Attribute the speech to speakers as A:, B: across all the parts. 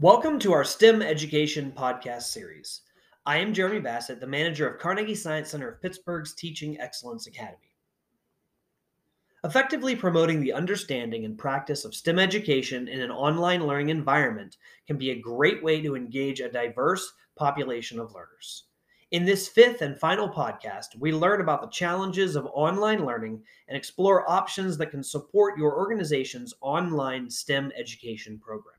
A: Welcome to our STEM Education podcast series. I am Jeremy Bassett, the manager of Carnegie Science Center of Pittsburgh's Teaching Excellence Academy. Effectively promoting the understanding and practice of STEM education in an online learning environment can be a great way to engage a diverse population of learners. In this fifth and final podcast, we learn about the challenges of online learning and explore options that can support your organization's online STEM education program.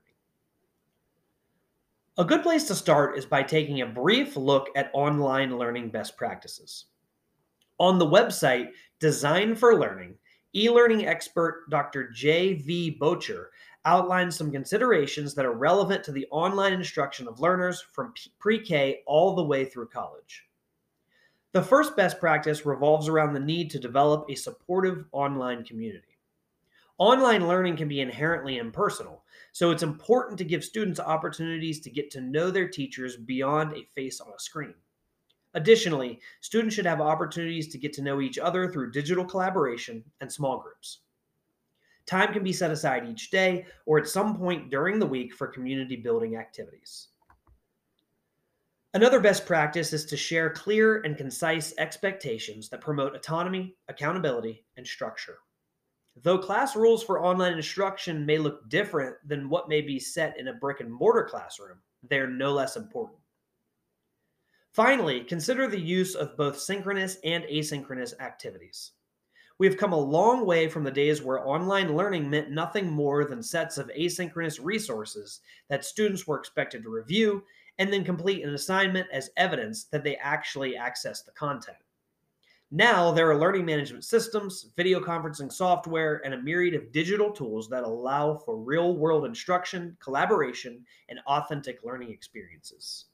A: A good place to start is by taking a brief look at online learning best practices. On the website Design for Learning, e-learning expert Dr. J.V. Bocher outlines some considerations that are relevant to the online instruction of learners from pre-K all the way through college. The first best practice revolves around the need to develop a supportive online community. Online learning can be inherently impersonal, so it's important to give students opportunities to get to know their teachers beyond a face on a screen. Additionally, students should have opportunities to get to know each other through digital collaboration and small groups. Time can be set aside each day or at some point during the week for community building activities. Another best practice is to share clear and concise expectations that promote autonomy, accountability, and structure. Though class rules for online instruction may look different than what may be set in a brick and mortar classroom, they are no less important. Finally, consider the use of both synchronous and asynchronous activities. We have come a long way from the days where online learning meant nothing more than sets of asynchronous resources that students were expected to review and then complete an assignment as evidence that they actually accessed the content. Now, there are learning management systems, video conferencing software, and a myriad of digital tools that allow for real-world instruction, collaboration, and authentic learning experiences.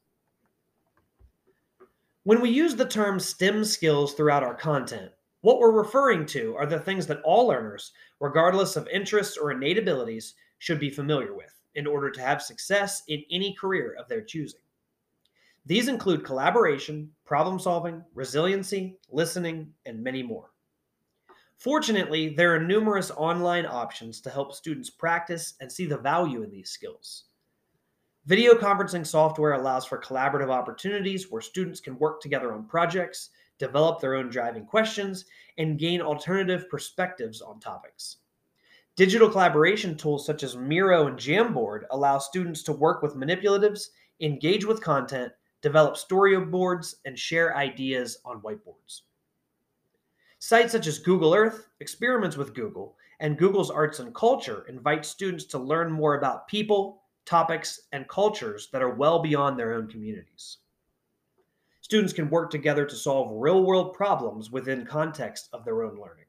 A: When we use the term STEM skills throughout our content, what we're referring to are the things that all learners, regardless of interests or innate abilities, should be familiar with in order to have success in any career of their choosing. These include collaboration, problem solving, resiliency, listening, and many more. Fortunately, there are numerous online options to help students practice and see the value in these skills. Video conferencing software allows for collaborative opportunities where students can work together on projects, develop their own driving questions, and gain alternative perspectives on topics. Digital collaboration tools such as Miro and Jamboard allow students to work with manipulatives, engage with content, develop storyboards, and share ideas on whiteboards. Sites such as Google Earth, Experiments with Google, and Google's Arts and Culture invite students to learn more about people, topics, and cultures that are well beyond their own communities. Students can work together to solve real-world problems within context of their own learning.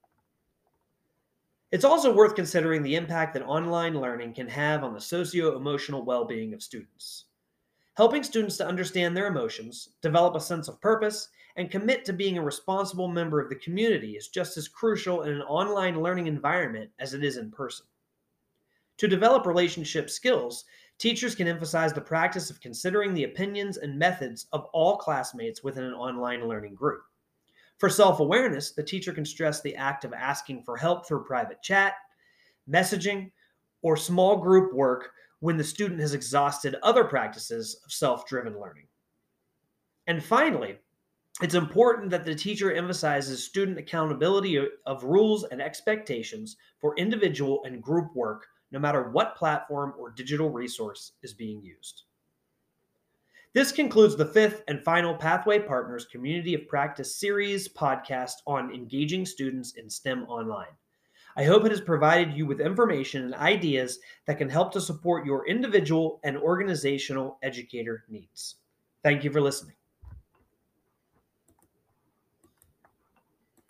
A: It's also worth considering the impact that online learning can have on the socio-emotional well-being of students. Helping students to understand their emotions, develop a sense of purpose, and commit to being a responsible member of the community is just as crucial in an online learning environment as it is in person. To develop relationship skills, teachers can emphasize the practice of considering the opinions and methods of all classmates within an online learning group. For self-awareness, the teacher can stress the act of asking for help through private chat, messaging, or small group work when the student has exhausted other practices of self-driven learning. And finally, it's important that the teacher emphasizes student accountability of rules and expectations for individual and group work, no matter what platform or digital resource is being used. This concludes the fifth and final Pathway Partners Community of Practice series podcast on engaging students in STEM online. I hope it has provided you with information and ideas that can help to support your individual and organizational educator needs. Thank you for listening.